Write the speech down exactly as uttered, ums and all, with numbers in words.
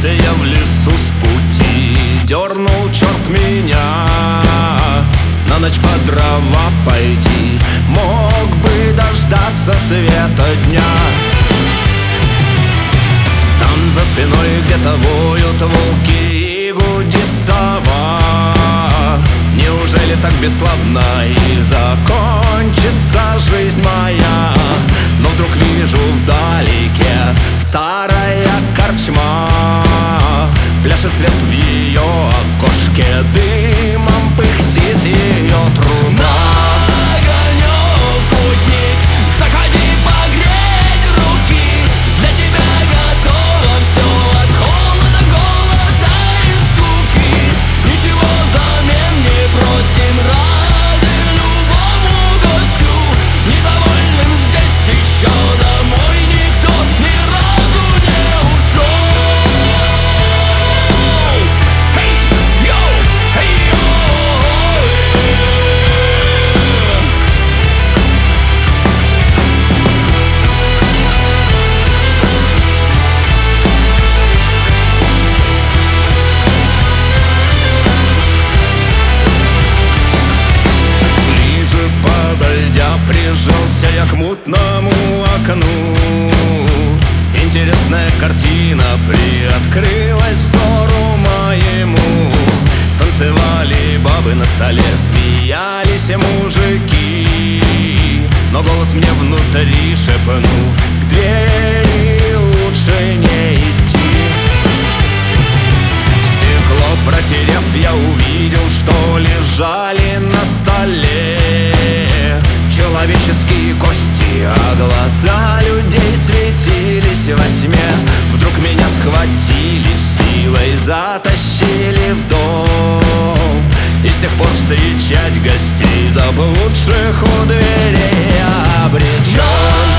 Сбился я в лесу с пути, дернул черт меня на ночь по дрова пойти. Мог бы дождаться света дня. Там за спиной где-то воют волки и гудит сова. Неужели так бесславно и закончится жизнь моя? Но вдруг вижу вдалеке старая корчма, пляшет свет в ее окошке, дымом пыхтит ее труба. Прижался я к мутному окну. Интересная картина приоткрылась взору моему. Танцевали бабы на столе, смеялись мужики, но голос мне внутри шепнул: к двери лучше не идти. Стекло протерев, я увидел, что лежали на столе человеческие кости, а глаза людей светились во тьме. Вдруг меня схватили силой, затащили в дом, и с тех пор встречать гостей заблудших у дверей обречен.